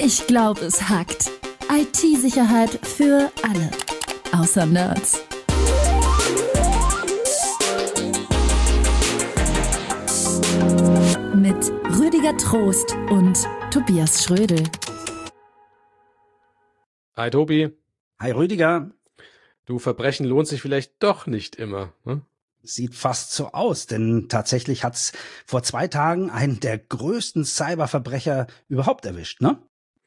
Ich glaube, es hackt. IT-Sicherheit für alle. Außer Nerds. Mit Rüdiger Trost und Tobias Schrödel. Hi Tobi. Hi Rüdiger. Du, Verbrechen lohnt sich vielleicht doch nicht immer, ne? Sieht fast so aus, denn tatsächlich hat's vor 2 Tagen einen der größten Cyberverbrecher überhaupt erwischt, ne?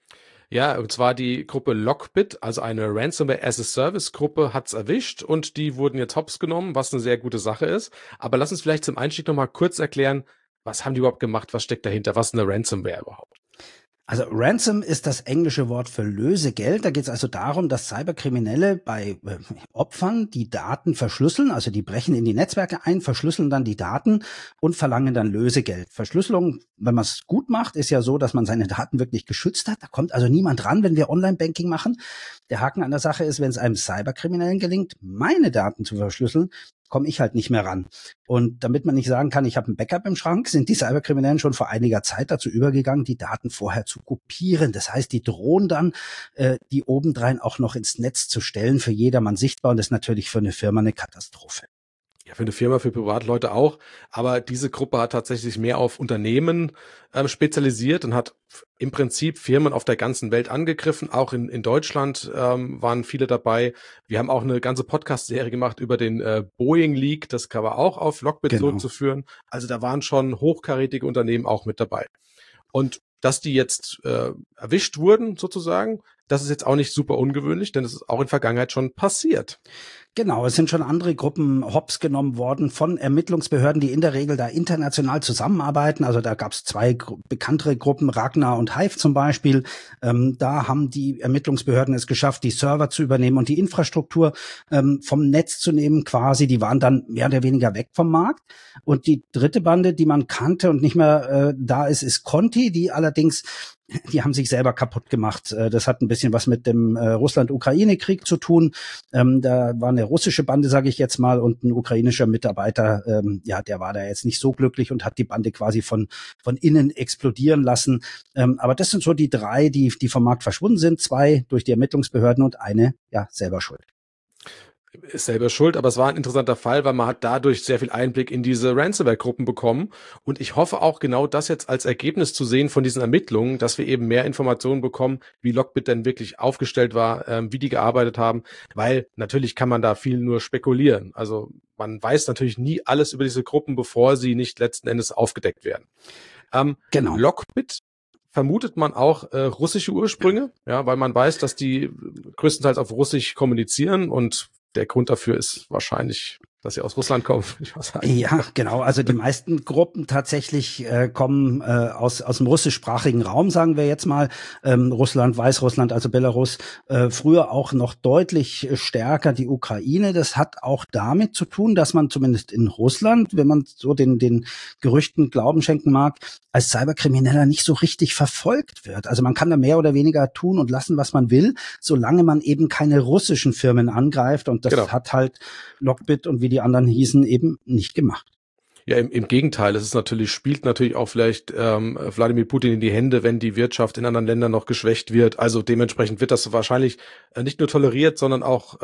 Ja, und zwar die Gruppe Lockbit, also eine Ransomware-as-a-Service-Gruppe, hat's erwischt und die wurden jetzt hops genommen, was eine sehr gute Sache ist. Aber lass uns vielleicht zum Einstieg nochmal kurz erklären, was haben die überhaupt gemacht, was steckt dahinter, was ist eine Ransomware überhaupt? Also Ransom ist das englische Wort für Lösegeld. Da geht es also darum, dass Cyberkriminelle bei Opfern die Daten verschlüsseln, also die brechen in die Netzwerke ein, verschlüsseln dann die Daten und verlangen dann Lösegeld. Verschlüsselung, wenn man es gut macht, ist ja so, dass man seine Daten wirklich geschützt hat. Da kommt also niemand ran, wenn wir Online-Banking machen. Der Haken an der Sache ist, wenn es einem Cyberkriminellen gelingt, meine Daten zu verschlüsseln, komme ich halt nicht mehr ran. Und damit man nicht sagen kann, ich habe ein Backup im Schrank, sind die Cyberkriminellen schon vor einiger Zeit dazu übergegangen, die Daten vorher zu kopieren. Das heißt, die drohen dann, die obendrein auch noch ins Netz zu stellen, für jedermann sichtbar. Und das ist natürlich für eine Firma eine Katastrophe. Ja, für eine Firma, für Privatleute auch. Aber diese Gruppe hat tatsächlich mehr auf Unternehmen spezialisiert und hat im Prinzip Firmen auf der ganzen Welt angegriffen. Auch in Deutschland waren viele dabei. Wir haben auch eine ganze Podcast-Serie gemacht über den Boeing-Leak. Das kann man auch auf Lockbit zurückzuführen. Also da waren schon hochkarätige Unternehmen auch mit dabei. Und dass die jetzt erwischt wurden sozusagen, das ist jetzt auch nicht super ungewöhnlich, denn es ist auch in der Vergangenheit schon passiert. Genau, es sind schon andere Gruppen hops genommen worden von Ermittlungsbehörden, die in der Regel da international zusammenarbeiten. Also da gab es 2 bekanntere Gruppen, Ragnar und Hive zum Beispiel. Da haben die Ermittlungsbehörden es geschafft, die Server zu übernehmen und die Infrastruktur vom Netz zu nehmen quasi. Die waren dann mehr oder weniger weg vom Markt. Und die dritte Bande, die man kannte und nicht mehr da ist Conti, die allerdings die haben sich selber kaputt gemacht. Das hat ein bisschen was mit dem Russland-Ukraine-Krieg zu tun. Da war eine russische Bande, sage ich jetzt mal, und ein ukrainischer Mitarbeiter, der war da jetzt nicht so glücklich und hat die Bande quasi von innen explodieren lassen. Aber das sind so die 3, die vom Markt verschwunden sind. 2 durch die Ermittlungsbehörden und eine, selber schuld. Ist selber schuld, aber es war ein interessanter Fall, weil man hat dadurch sehr viel Einblick in diese Ransomware-Gruppen bekommen und ich hoffe auch genau das jetzt als Ergebnis zu sehen von diesen Ermittlungen, dass wir eben mehr Informationen bekommen, wie Lockbit denn wirklich aufgestellt war, wie die gearbeitet haben, weil natürlich kann man da viel nur spekulieren. Also man weiß natürlich nie alles über diese Gruppen, bevor sie nicht letzten Endes aufgedeckt werden. Genau. Lockbit vermutet man auch russische Ursprünge, ja, weil man weiß, dass die größtenteils auf Russisch kommunizieren und der Grund dafür ist wahrscheinlich, dass sie aus Russland kommen. Ja, genau. Also die meisten Gruppen tatsächlich kommen aus dem russischsprachigen Raum, sagen wir jetzt mal. Russland, Weißrussland, also Belarus. Früher auch noch deutlich stärker die Ukraine. Das hat auch damit zu tun, dass man zumindest in Russland, wenn man so den Gerüchten Glauben schenken mag, als Cyberkrimineller nicht so richtig verfolgt wird. Also man kann da mehr oder weniger tun und lassen, was man will, solange man eben keine russischen Firmen angreift. Und das hat halt Lockbit und wie die anderen hießen eben nicht gemacht. Ja, im Gegenteil. Spielt natürlich auch vielleicht Wladimir Putin in die Hände, wenn die Wirtschaft in anderen Ländern noch geschwächt wird. Also dementsprechend wird das wahrscheinlich nicht nur toleriert, sondern auch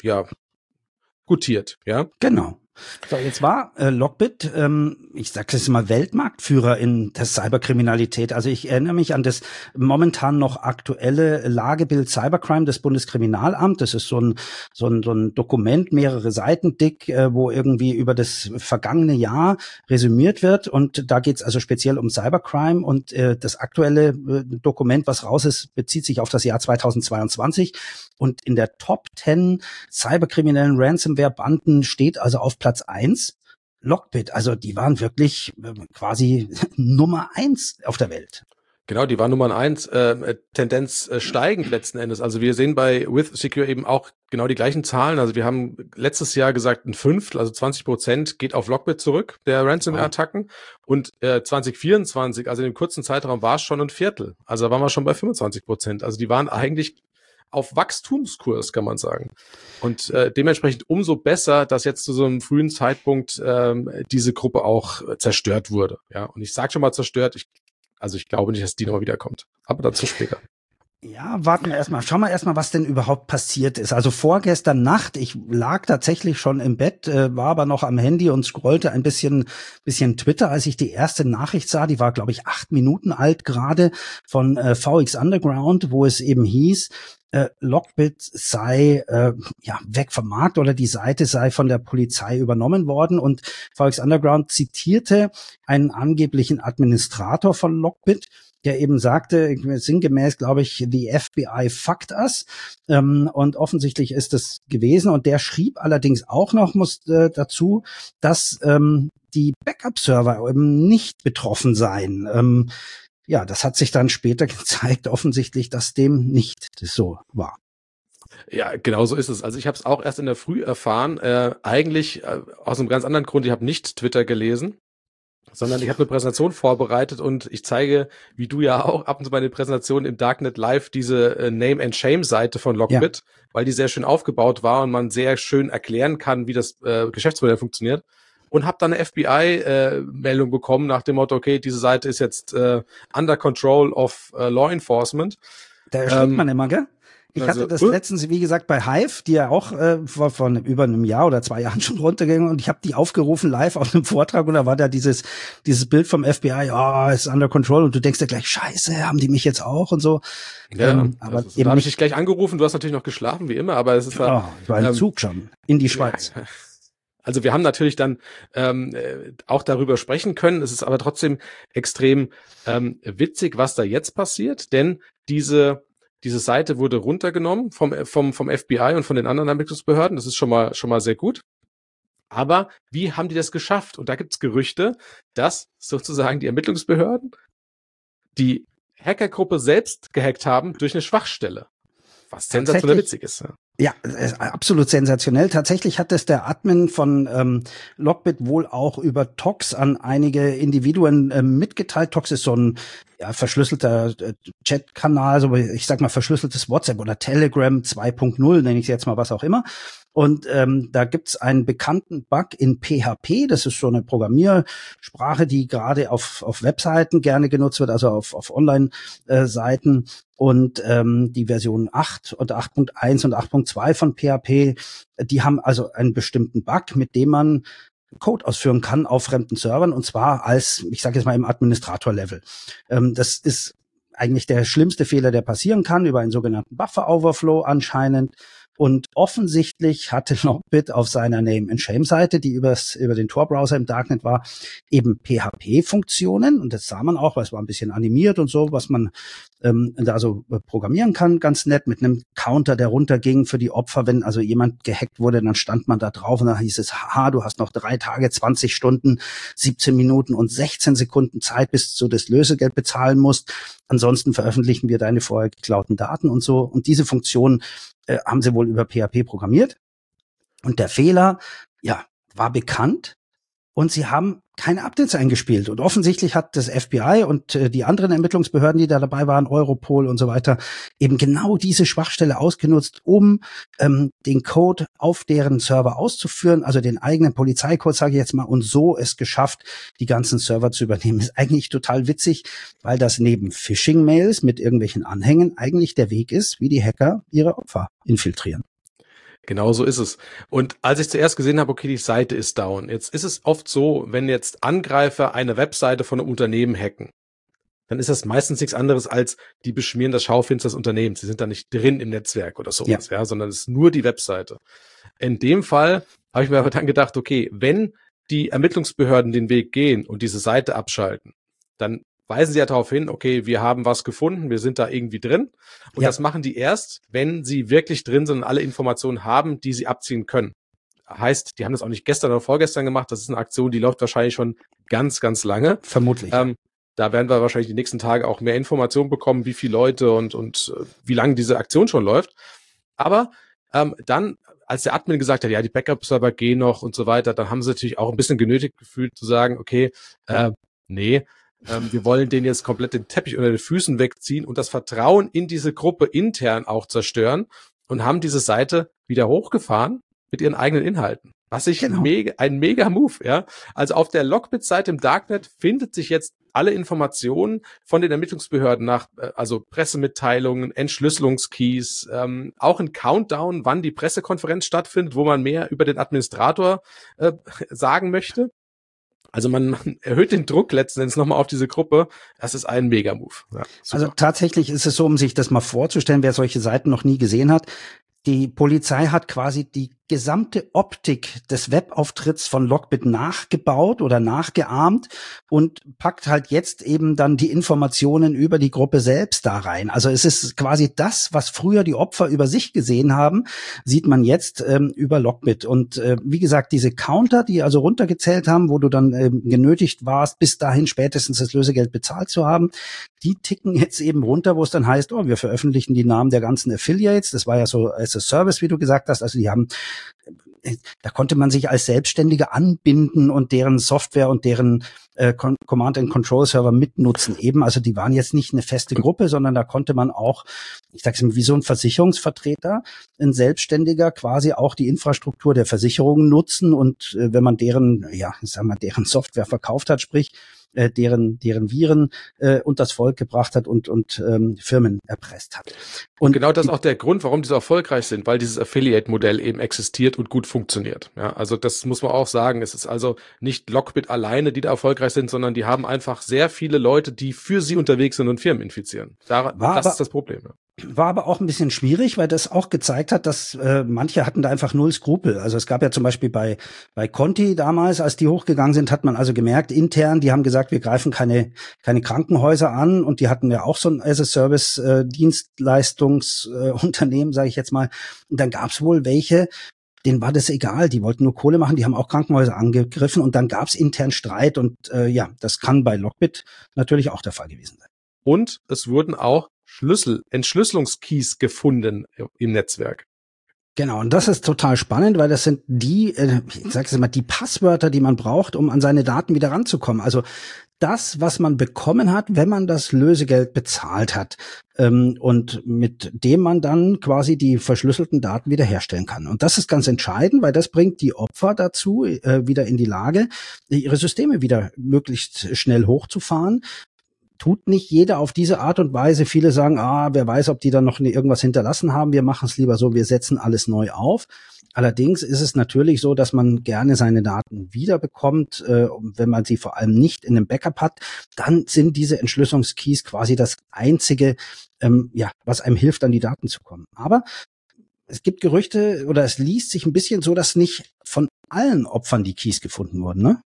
gutiert. Ja, genau. So, jetzt war Lockbit, ich sage jetzt mal, Weltmarktführer in der Cyberkriminalität. Also ich erinnere mich an das momentan noch aktuelle Lagebild Cybercrime des Bundeskriminalamts. Das ist so ein Dokument, mehrere Seiten dick, wo irgendwie über das vergangene Jahr resümiert wird. Und da geht es also speziell um Cybercrime. Und das aktuelle Dokument, was raus ist, bezieht sich auf das Jahr 2022. Und in der Top 10 cyberkriminellen Ransomware-Banden steht also auf Platz 1 Lockbit. Also die waren wirklich quasi Nummer 1 auf der Welt. Genau, die waren Nummer 1, Tendenz steigend letzten Endes. Also wir sehen bei WithSecure eben auch genau die gleichen Zahlen. Also wir haben letztes Jahr gesagt, ein Fünftel, also 20% geht auf Lockbit zurück, der Ransomware-Attacken. Und 2024, also in dem kurzen Zeitraum, war es schon ein Viertel. Also da waren wir schon bei 25%. Also die waren eigentlich auf Wachstumskurs, kann man sagen. Und dementsprechend umso besser, dass jetzt zu so einem frühen Zeitpunkt diese Gruppe auch zerstört wurde. Ja, und ich sage schon mal zerstört, ich glaube nicht, dass die nochmal wiederkommt. Aber dazu später. Ja, warten wir erstmal. Schauen wir erstmal, was denn überhaupt passiert ist. Also vorgestern Nacht, ich lag tatsächlich schon im Bett, war aber noch am Handy und scrollte ein bisschen Twitter, als ich die erste Nachricht sah. Die war, glaube ich, 8 Minuten alt gerade von VX Underground, wo es eben hieß, Lockbit sei weg vom Markt oder die Seite sei von der Polizei übernommen worden. Und VX Underground zitierte einen angeblichen Administrator von Lockbit, der eben sagte, sinngemäß, glaube ich, the FBI fucked us. Und offensichtlich ist es gewesen. Und der schrieb allerdings auch noch dazu, dass die Backup-Server eben nicht betroffen seien. Das hat sich dann später gezeigt, offensichtlich, dass dem nicht so war. Ja, genau so ist es. Also ich habe es auch erst in der Früh erfahren, eigentlich aus einem ganz anderen Grund. Ich habe nicht Twitter gelesen, sondern ich habe eine Präsentation vorbereitet und ich zeige, wie du ja auch ab und zu bei den Präsentationen im Darknet Live, diese Name and Shame Seite von Lockbit, weil die sehr schön aufgebaut war und man sehr schön erklären kann, wie das Geschäftsmodell funktioniert. Und habe dann eine FBI-Meldung bekommen nach dem Motto, okay, diese Seite ist jetzt under control of law enforcement. Da erschrickt man immer, gell? Ich hatte das letztens, wie gesagt, bei Hive, die ja auch vor über einem Jahr oder 2 Jahren schon runtergegangen, und ich habe die aufgerufen live auf einem Vortrag und da war da dieses Bild vom FBI, ist under control, und du denkst dir gleich, scheiße, haben die mich jetzt auch und so. Ja, aber eben da habe ich dich gleich angerufen, du hast natürlich noch geschlafen, wie immer, aber es ist ich war im Zug schon in die Schweiz. Ja. Also wir haben natürlich dann auch darüber sprechen können. Es ist aber trotzdem extrem witzig, was da jetzt passiert, denn diese Seite wurde runtergenommen vom FBI und von den anderen Ermittlungsbehörden. Das ist schon mal sehr gut. Aber wie haben die das geschafft? Und da gibt's Gerüchte, dass sozusagen die Ermittlungsbehörden die Hackergruppe selbst gehackt haben durch eine Schwachstelle. Was sensationell witzig ist. Ja, absolut sensationell. Tatsächlich hat es der Admin von Lockbit wohl auch über Tox an einige Individuen mitgeteilt. Tox ist so ein verschlüsselter Chatkanal, so ich sag mal verschlüsseltes WhatsApp oder Telegram 2.0, nenne ich es jetzt mal, was auch immer. Und da gibt's einen bekannten Bug in PHP. Das ist so eine Programmiersprache, die gerade auf Webseiten gerne genutzt wird, also auf Online-Seiten. Und die Version 8 und 8.1 und 8.2 von PHP, die haben also einen bestimmten Bug, mit dem man Code ausführen kann auf fremden Servern, und zwar als, ich sage jetzt mal, im Administrator-Level. Das ist eigentlich der schlimmste Fehler, der passieren kann, über einen sogenannten Buffer-Overflow anscheinend. Und offensichtlich hatte Lockbit auf seiner Name-and-Shame-Seite, die über den Tor-Browser im Darknet war, eben PHP-Funktionen. Und das sah man auch, weil es war ein bisschen animiert und so, was man da so programmieren kann, ganz nett, mit einem Counter, der runterging für die Opfer. Wenn also jemand gehackt wurde, dann stand man da drauf und da hieß es, haha, du hast noch 3 Tage, 20 Stunden, 17 Minuten und 16 Sekunden Zeit, bis du das Lösegeld bezahlen musst. Ansonsten veröffentlichen wir deine vorher geklauten Daten und so. Und diese Funktion haben sie wohl über PHP programmiert. Und der Fehler, war bekannt. Und sie haben keine Updates eingespielt. Und offensichtlich hat das FBI und die anderen Ermittlungsbehörden, die da dabei waren, Europol und so weiter, eben genau diese Schwachstelle ausgenutzt, um den Code auf deren Server auszuführen, also den eigenen Polizeicode, sage ich jetzt mal, und so es geschafft, die ganzen Server zu übernehmen. Ist eigentlich total witzig, weil das neben Phishing-Mails mit irgendwelchen Anhängen eigentlich der Weg ist, wie die Hacker ihre Opfer infiltrieren. Genau so ist es. Und als ich zuerst gesehen habe, okay, die Seite ist down. Jetzt ist es oft so, wenn jetzt Angreifer eine Webseite von einem Unternehmen hacken, dann ist das meistens nichts anderes als, die beschmieren das Schaufenster des Unternehmens. Sie sind da nicht drin im Netzwerk oder sowas, sondern es ist nur die Webseite. In dem Fall habe ich mir aber dann gedacht, okay, wenn die Ermittlungsbehörden den Weg gehen und diese Seite abschalten, dann weisen sie ja darauf hin, okay, wir haben was gefunden, wir sind da irgendwie drin. Und das machen die erst, wenn sie wirklich drin sind und alle Informationen haben, die sie abziehen können. Heißt, die haben das auch nicht gestern oder vorgestern gemacht. Das ist eine Aktion, die läuft wahrscheinlich schon ganz, ganz lange. Vermutlich. Da werden wir wahrscheinlich die nächsten Tage auch mehr Informationen bekommen, wie viele Leute und wie lange diese Aktion schon läuft. Aber dann, als der Admin gesagt hat, ja, die Backup-Server gehen noch und so weiter, dann haben sie natürlich auch ein bisschen genötigt gefühlt zu sagen, okay, wir wollen denen jetzt komplett den Teppich unter den Füßen wegziehen und das Vertrauen in diese Gruppe intern auch zerstören und haben diese Seite wieder hochgefahren mit ihren eigenen Inhalten. Was ich ein mega Move, ja. Also auf der Lockbit-Seite im Darknet findet sich jetzt alle Informationen von den Ermittlungsbehörden nach, also Pressemitteilungen, Entschlüsselungskeys, auch ein Countdown, wann die Pressekonferenz stattfindet, wo man mehr über den Administrator sagen möchte. Also man erhöht den Druck letzten Endes nochmal auf diese Gruppe. Das ist ein Mega-Move. Ja, also tatsächlich ist es so, um sich das mal vorzustellen, wer solche Seiten noch nie gesehen hat, die Polizei hat quasi die gesamte Optik des Webauftritts von Lockbit nachgebaut oder nachgeahmt und packt halt jetzt eben dann die Informationen über die Gruppe selbst da rein. Also es ist quasi das, was früher die Opfer über sich gesehen haben, sieht man jetzt über Lockbit. Und wie gesagt, diese Counter, die also runtergezählt haben, wo du dann genötigt warst, bis dahin spätestens das Lösegeld bezahlt zu haben, die ticken jetzt eben runter, wo es dann heißt, oh, wir veröffentlichen die Namen der ganzen Affiliates. Das war ja so as a Service, wie du gesagt hast. Also die haben, da konnte man sich als Selbstständiger anbinden und deren Software und deren Command-and-Control-Server mitnutzen eben. Also die waren jetzt nicht eine feste Gruppe, sondern da konnte man auch, ich sag's mal, wie so ein Versicherungsvertreter, ein Selbstständiger quasi auch die Infrastruktur der Versicherungen nutzen und wenn man deren, ja, ich sag mal, deren Software verkauft hat, sprich deren Viren und das Volk gebracht hat und Firmen erpresst hat. Und genau das ist auch der Grund, warum die so erfolgreich sind, weil dieses Affiliate-Modell eben existiert und gut funktioniert. Ja, also das muss man auch sagen. Es ist also nicht Lockbit alleine, die da erfolgreich sind, sondern die haben einfach sehr viele Leute, die für sie unterwegs sind und Firmen infizieren. Das ist das Problem. Ja. War aber auch ein bisschen schwierig, weil das auch gezeigt hat, dass manche hatten da einfach null Skrupel. Also es gab ja zum Beispiel bei Conti damals, als die hochgegangen sind, hat man also gemerkt, intern, die haben gesagt, wir greifen keine Krankenhäuser an und die hatten ja auch so ein as-a-Service Dienstleistungsunternehmen, sage ich jetzt mal. Und dann gab es wohl welche, denen war das egal, die wollten nur Kohle machen, die haben auch Krankenhäuser angegriffen und dann gab es intern Streit und ja, das kann bei Lockbit natürlich auch der Fall gewesen sein. Und es wurden auch Entschlüsselungskeys gefunden im Netzwerk. Genau, und das ist total spannend, weil das sind die, ich sage es immer, die Passwörter, die man braucht, um an seine Daten wieder ranzukommen. Also das, was man bekommen hat, wenn man das Lösegeld bezahlt hat und mit dem man dann quasi die verschlüsselten Daten wiederherstellen kann. Und das ist ganz entscheidend, weil das bringt die Opfer dazu, wieder in die Lage, ihre Systeme wieder möglichst schnell hochzufahren. Tut nicht jeder auf diese Art und Weise. Viele sagen, wer weiß, ob die dann noch irgendwas hinterlassen haben. Wir machen es lieber so, wir setzen alles neu auf. Allerdings ist es natürlich so, dass man gerne seine Daten wiederbekommt. Wenn man sie vor allem nicht in einem Backup hat, dann sind diese Entschlüsselungskeys quasi das Einzige, was einem hilft, an die Daten zu kommen. Aber es gibt Gerüchte oder es liest sich ein bisschen so, dass nicht von allen Opfern die Keys gefunden wurden, ne?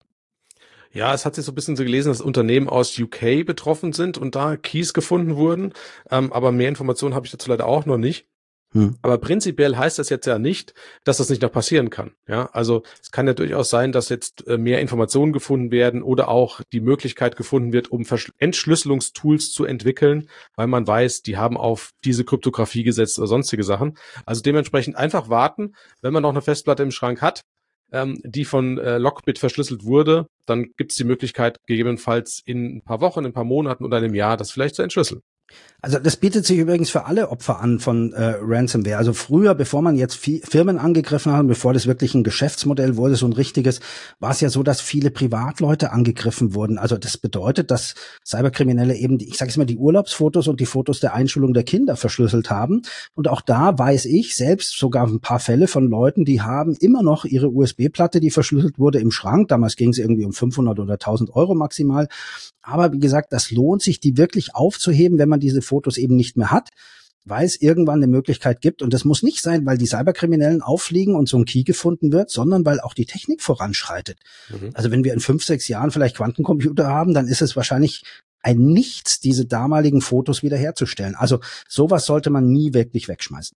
Ja, es hat sich so ein bisschen so gelesen, dass Unternehmen aus UK betroffen sind und da Keys gefunden wurden. Aber mehr Informationen habe ich dazu leider auch noch nicht. Aber prinzipiell heißt das jetzt ja nicht, dass das nicht noch passieren kann. Ja, also es kann ja durchaus sein, dass jetzt mehr Informationen gefunden werden oder auch die Möglichkeit gefunden wird, um Entschlüsselungstools zu entwickeln, weil man weiß, die haben auf diese Kryptographie gesetzt oder sonstige Sachen. Also dementsprechend einfach warten, wenn man noch eine Festplatte im Schrank hat, die von Lockbit verschlüsselt wurde, dann gibt es die Möglichkeit, gegebenenfalls in ein paar Wochen, in ein paar Monaten oder einem Jahr das vielleicht zu entschlüsseln. Also das bietet sich übrigens für alle Opfer an von Ransomware. Also früher, bevor man jetzt Firmen angegriffen hat, bevor das wirklich ein Geschäftsmodell wurde, so ein richtiges, war es ja so, dass viele Privatleute angegriffen wurden. Also das bedeutet, dass Cyberkriminelle eben, ich sage jetzt mal, die Urlaubsfotos und die Fotos der Einschulung der Kinder verschlüsselt haben. Und auch da weiß ich selbst sogar ein paar Fälle von Leuten, die haben immer noch ihre USB-Platte, die verschlüsselt wurde, im Schrank. Damals ging es irgendwie um 500 oder 1000 Euro maximal. Aber wie gesagt, das lohnt sich, die wirklich aufzuheben, wenn man diese Fotos eben nicht mehr hat, weil es irgendwann eine Möglichkeit gibt. Und das muss nicht sein, weil die Cyberkriminellen auffliegen und so ein Key gefunden wird, sondern weil auch die Technik voranschreitet. Also wenn wir in 5, 6 Jahren vielleicht Quantencomputer haben, dann ist es wahrscheinlich ein Nichts, diese damaligen Fotos wiederherzustellen. Also sowas sollte man nie wirklich wegschmeißen.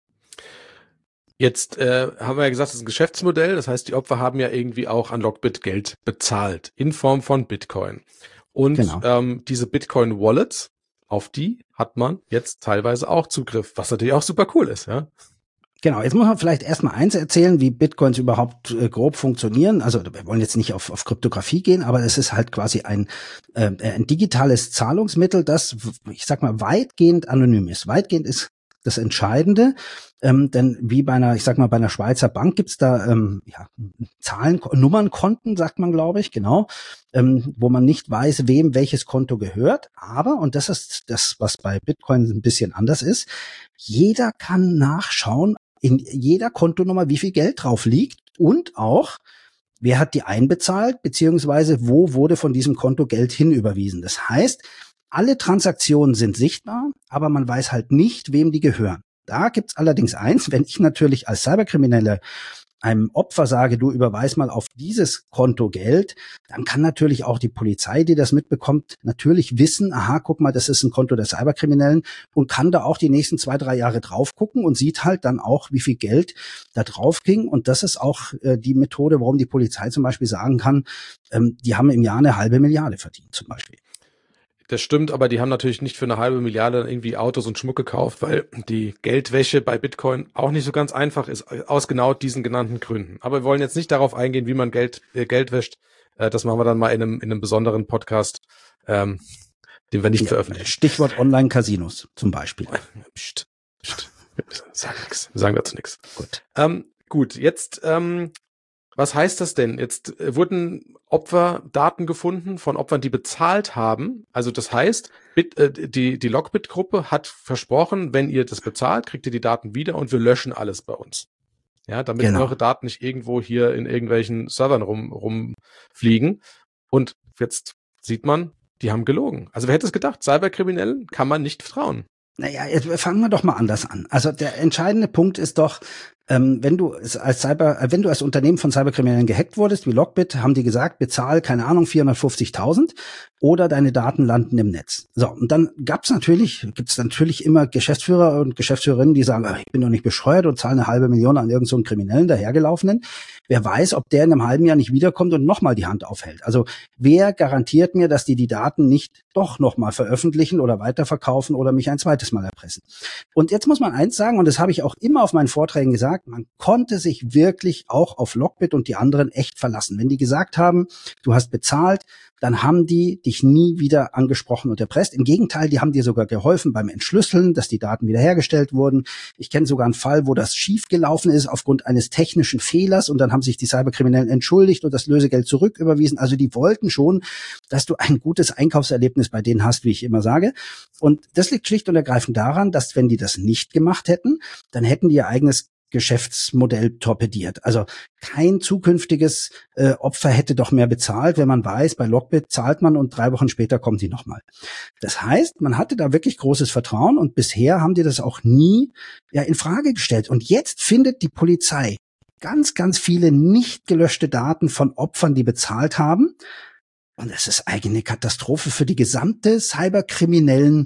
Jetzt haben wir ja gesagt, das ist ein Geschäftsmodell. Das heißt, die Opfer haben ja irgendwie auch an Lockbit Geld bezahlt in Form von Bitcoin. Und genau. Diese Bitcoin-Wallets, auf die hat man jetzt teilweise auch Zugriff, was natürlich auch super cool ist, ja. Genau, jetzt muss man vielleicht erstmal eins erzählen, wie Bitcoins überhaupt grob funktionieren. Also wir wollen jetzt nicht auf Kryptographie gehen, aber es ist halt quasi ein digitales Zahlungsmittel, das, ich sag mal, weitgehend anonym ist. Weitgehend ist das Entscheidende. Denn wie bei einer, ich sag mal, bei einer Schweizer Bank gibt's da Nummernkonten, sagt man, glaube ich, genau, wo man nicht weiß, wem welches Konto gehört. Aber, und das ist das, was bei Bitcoin ein bisschen anders ist, jeder kann nachschauen in jeder Kontonummer, wie viel Geld drauf liegt und auch, wer hat die einbezahlt, beziehungsweise wo wurde von diesem Konto Geld hinüberwiesen. Das heißt, alle Transaktionen sind sichtbar, aber man weiß halt nicht, wem die gehören. Da gibt's allerdings eins, wenn ich natürlich als Cyberkriminelle einem Opfer sage, du überweis mal auf dieses Konto Geld, dann kann natürlich auch die Polizei, die das mitbekommt, natürlich wissen, aha, guck mal, das ist ein Konto der Cyberkriminellen und kann da auch die nächsten 2-3 Jahre drauf gucken und sieht halt dann auch, wie viel Geld da drauf ging. Und das ist auch die Methode, warum die Polizei zum Beispiel sagen kann, die haben im Jahr 1/2 Milliarde verdient zum Beispiel. Das stimmt, aber die haben natürlich nicht für 1/2 Milliarde irgendwie Autos und Schmuck gekauft, weil die Geldwäsche bei Bitcoin auch nicht so ganz einfach ist, aus genau diesen genannten Gründen. Aber wir wollen jetzt nicht darauf eingehen, wie man Geld wäscht. Das machen wir dann mal in einem besonderen Podcast, den wir nicht veröffentlichen. Stichwort Online-Casinos zum Beispiel. Psst. Wir sagen dazu nichts. Gut, jetzt was heißt das denn? Jetzt wurden Opferdaten gefunden von Opfern, die bezahlt haben. Also das heißt, die Lockbit-Gruppe hat versprochen, wenn ihr das bezahlt, kriegt ihr die Daten wieder und wir löschen alles bei uns. Ja, damit eure Daten nicht irgendwo hier in irgendwelchen Servern rumfliegen. Und jetzt sieht man, die haben gelogen. Also wer hätte es gedacht? Cyberkriminellen kann man nicht vertrauen. Naja, jetzt fangen wir doch mal anders an. Also der entscheidende Punkt ist doch, wenn du als Unternehmen von Cyberkriminellen gehackt wurdest, wie Lockbit, haben die gesagt, bezahl, keine Ahnung, 450.000 oder deine Daten landen im Netz. So, und dann gibt's natürlich immer Geschäftsführer und Geschäftsführerinnen, die sagen, ich bin doch nicht bescheuert und zahle 1/2 Million an irgendeinen so einen Kriminellen dahergelaufenen. Wer weiß, ob der in einem halben Jahr nicht wiederkommt und nochmal die Hand aufhält. Also wer garantiert mir, dass die Daten nicht doch nochmal veröffentlichen oder weiterverkaufen oder mich ein zweites Mal erpressen? Und jetzt muss man eins sagen, und das habe ich auch immer auf meinen Vorträgen gesagt, man konnte sich wirklich auch auf Lockbit und die anderen echt verlassen. Wenn die gesagt haben, du hast bezahlt, dann haben die dich nie wieder angesprochen und erpresst. Im Gegenteil, die haben dir sogar geholfen beim Entschlüsseln, dass die Daten wiederhergestellt wurden. Ich kenne sogar einen Fall, wo das schief gelaufen ist aufgrund eines technischen Fehlers und dann haben sich die Cyberkriminellen entschuldigt und das Lösegeld zurücküberwiesen. Also die wollten schon, dass du ein gutes Einkaufserlebnis bei denen hast, wie ich immer sage. Und das liegt schlicht und ergreifend daran, dass wenn die das nicht gemacht hätten, dann hätten die ihr eigenes Geschäftsmodell torpediert. Also kein zukünftiges Opfer hätte doch mehr bezahlt, wenn man weiß, bei Lockbit zahlt man und 3 Wochen später kommt die nochmal. Das heißt, man hatte da wirklich großes Vertrauen und bisher haben die das auch nie in Frage gestellt. Und jetzt findet die Polizei ganz, ganz viele nicht gelöschte Daten von Opfern, die bezahlt haben. Und es ist eigentlich eine Katastrophe für die gesamte cyberkriminellen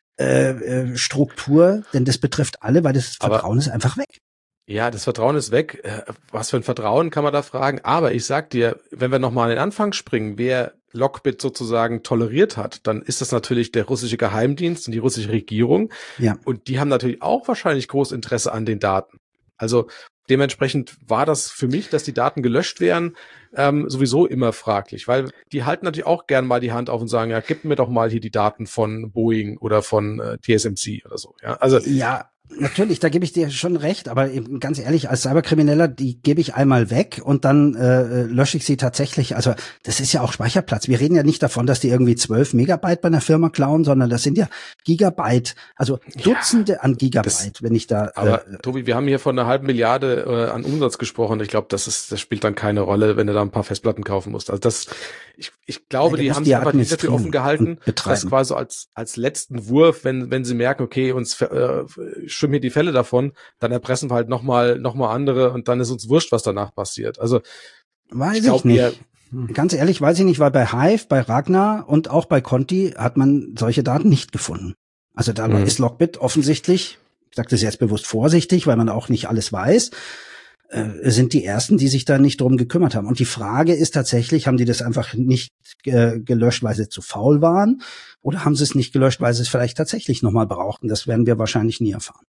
Struktur, denn das betrifft alle, weil das Vertrauen ist einfach weg. Ja, das Vertrauen ist weg. Was für ein Vertrauen kann man da fragen? Aber ich sag dir, wenn wir nochmal an den Anfang springen, wer Lockbit sozusagen toleriert hat, dann ist das natürlich der russische Geheimdienst und die russische Regierung. Ja. Und die haben natürlich auch wahrscheinlich großes Interesse an den Daten. Also dementsprechend war das für mich, dass die Daten gelöscht werden, sowieso immer fraglich, weil die halten natürlich auch gern mal die Hand auf und sagen, ja, gib mir doch mal hier die Daten von Boeing oder von TSMC oder so. Ja, also ja. Natürlich, da gebe ich dir schon recht, aber eben ganz ehrlich, als Cyberkrimineller, die gebe ich einmal weg und dann lösche ich sie tatsächlich. Also das ist ja auch Speicherplatz. Wir reden ja nicht davon, dass die irgendwie 12 Megabyte bei einer Firma klauen, sondern das sind ja Gigabyte, also Dutzende an Gigabyte, wenn ich da... Aber Tobi, wir haben hier von 1/2 Milliarde an Umsatz gesprochen. Ich glaube, das spielt dann keine Rolle, wenn du da ein paar Festplatten kaufen musst. Also ich glaube, die haben sich einfach nicht dafür offen gehalten, das quasi als letzten Wurf, wenn sie merken, okay, uns schwimmen hier die Fälle davon, dann erpressen wir halt noch mal andere und dann ist uns wurscht, was danach passiert. Also weiß ich nicht. Ganz ehrlich, weiß ich nicht, weil bei Hive, bei Ragnar und auch bei Conti hat man solche Daten nicht gefunden. Also da ist Lockbit offensichtlich, ich sage das jetzt bewusst vorsichtig, weil man auch nicht alles weiß, sind die Ersten, die sich da nicht drum gekümmert haben. Und die Frage ist tatsächlich, haben die das einfach nicht gelöscht, weil sie zu faul waren? Oder haben sie es nicht gelöscht, weil sie es vielleicht tatsächlich nochmal brauchten? Das werden wir wahrscheinlich nie erfahren.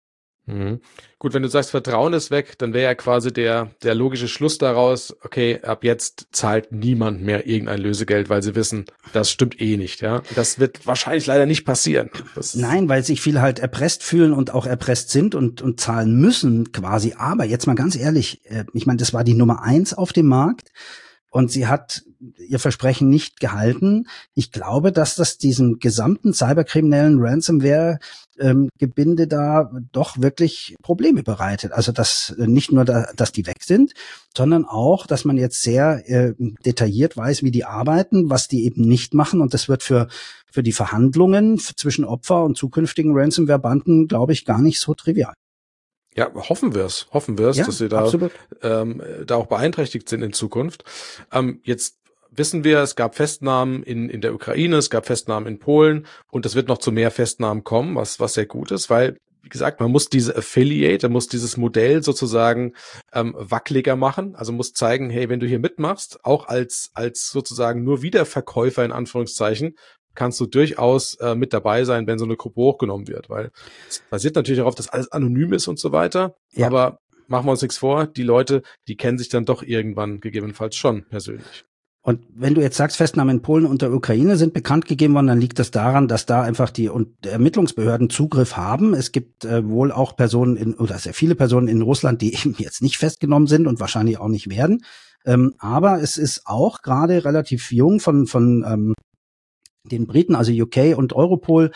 Mhm. Gut, wenn du sagst, Vertrauen ist weg, dann wäre ja quasi der logische Schluss daraus, okay, ab jetzt zahlt niemand mehr irgendein Lösegeld, weil sie wissen, das stimmt eh nicht, ja. Das wird wahrscheinlich leider nicht passieren. Nein, weil sich viele halt erpresst fühlen und auch erpresst sind und zahlen müssen quasi. Aber jetzt mal ganz ehrlich, ich meine, das war die Nummer 1 auf dem Markt. Und sie hat ihr Versprechen nicht gehalten. Ich glaube, dass das diesem gesamten cyberkriminellen Ransomware-Gebinde da doch wirklich Probleme bereitet. Also dass nicht nur, dass die weg sind, sondern auch, dass man jetzt sehr detailliert weiß, wie die arbeiten, was die eben nicht machen. Und das wird für die Verhandlungen zwischen Opfer und zukünftigen Ransomware-Banden, glaube ich, gar nicht so trivial. Ja, hoffen wir es, Ja, dass sie da auch beeinträchtigt sind in Zukunft. Jetzt wissen wir, es gab Festnahmen in der Ukraine, es gab Festnahmen in Polen und es wird noch zu mehr Festnahmen kommen, was sehr gut ist, weil, wie gesagt, man muss diese Affiliate, man muss dieses Modell sozusagen wackeliger machen, also muss zeigen, hey, wenn du hier mitmachst, auch als sozusagen nur Wiederverkäufer in Anführungszeichen, kannst du durchaus mit dabei sein, wenn so eine Gruppe hochgenommen wird, weil es basiert natürlich darauf, dass alles anonym ist und so weiter, Ja. aber machen wir uns nichts vor, die Leute, die kennen sich dann doch irgendwann gegebenenfalls schon persönlich. Und wenn du jetzt sagst, Festnahmen in Polen und der Ukraine sind bekannt gegeben worden, dann liegt das daran, dass da einfach die Ermittlungsbehörden Zugriff haben. Es gibt wohl auch Personen oder sehr viele Personen in Russland, die eben jetzt nicht festgenommen sind und wahrscheinlich auch nicht werden. Aber es ist auch gerade relativ jung von den Briten, also UK und Europol,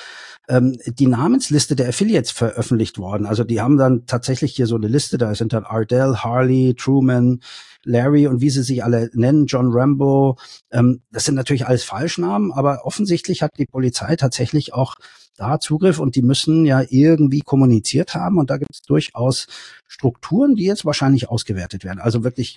die Namensliste der Affiliates veröffentlicht worden. Also die haben dann tatsächlich hier so eine Liste, da sind dann Ardell, Harley, Truman, Larry und wie sie sich alle nennen, John Rambo. Das sind natürlich alles Falschnamen, aber offensichtlich hat die Polizei tatsächlich auch da Zugriff und die müssen ja irgendwie kommuniziert haben und da gibt es durchaus Strukturen, die jetzt wahrscheinlich ausgewertet werden. Also wirklich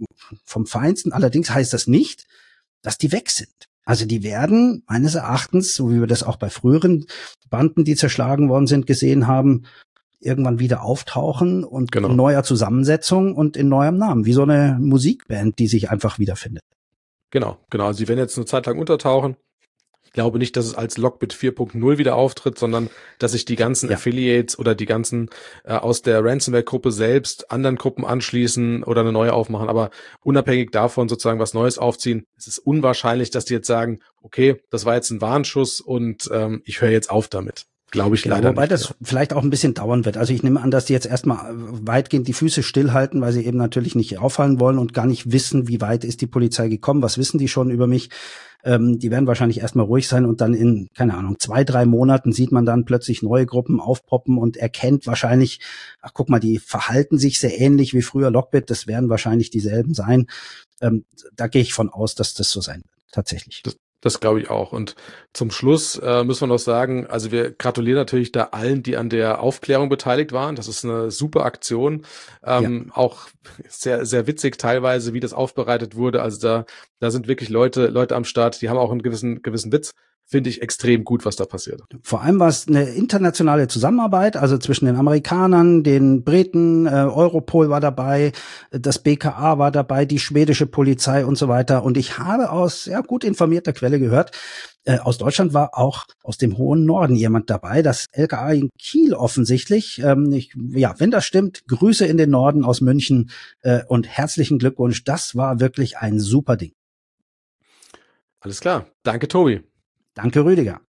vom Feinsten. Allerdings heißt das nicht, dass die weg sind. Also die werden meines Erachtens, so wie wir das auch bei früheren Banden, die zerschlagen worden sind, gesehen haben, irgendwann wieder auftauchen und in neuer Zusammensetzung und in neuem Namen, wie so eine Musikband, die sich einfach wiederfindet. Genau. Also sie werden jetzt eine Zeit lang untertauchen. Ich glaube nicht, dass es als Lockbit 4.0 wieder auftritt, sondern dass sich die ganzen Affiliates oder die ganzen aus der Ransomware-Gruppe selbst anderen Gruppen anschließen oder eine neue aufmachen. Aber unabhängig davon sozusagen was Neues aufziehen, es ist unwahrscheinlich, dass die jetzt sagen, okay, das war jetzt ein Warnschuss und ich höre jetzt auf damit. Glaube ich leider wobei nicht. Das vielleicht auch ein bisschen dauern wird. Also ich nehme an, dass die jetzt erstmal weitgehend die Füße stillhalten, weil sie eben natürlich nicht auffallen wollen und gar nicht wissen, wie weit ist die Polizei gekommen, was wissen die schon über mich. Die werden wahrscheinlich erstmal ruhig sein und dann in, keine Ahnung, 2-3 Monaten sieht man dann plötzlich neue Gruppen aufpoppen und erkennt wahrscheinlich, ach guck mal, die verhalten sich sehr ähnlich wie früher Lockbit, das werden wahrscheinlich dieselben sein. Da gehe ich von aus, dass das so sein wird, tatsächlich. Das glaube ich auch. Und zum Schluss müssen wir noch sagen, also wir gratulieren natürlich da allen, die an der Aufklärung beteiligt waren. Das ist eine super Aktion. Auch sehr, sehr witzig teilweise, wie das aufbereitet wurde. Also da sind wirklich Leute am Start, die haben auch einen gewissen Witz. Finde ich extrem gut, was da passiert. Vor allem war es eine internationale Zusammenarbeit, also zwischen den Amerikanern, den Briten, Europol war dabei, das BKA war dabei, die schwedische Polizei und so weiter. Und ich habe aus gut informierter Quelle gehört, aus Deutschland war auch aus dem hohen Norden jemand dabei, das LKA in Kiel offensichtlich. Wenn das stimmt, Grüße in den Norden aus München und herzlichen Glückwunsch. Das war wirklich ein super Ding. Alles klar. Danke, Tobi. Danke, Rüdiger.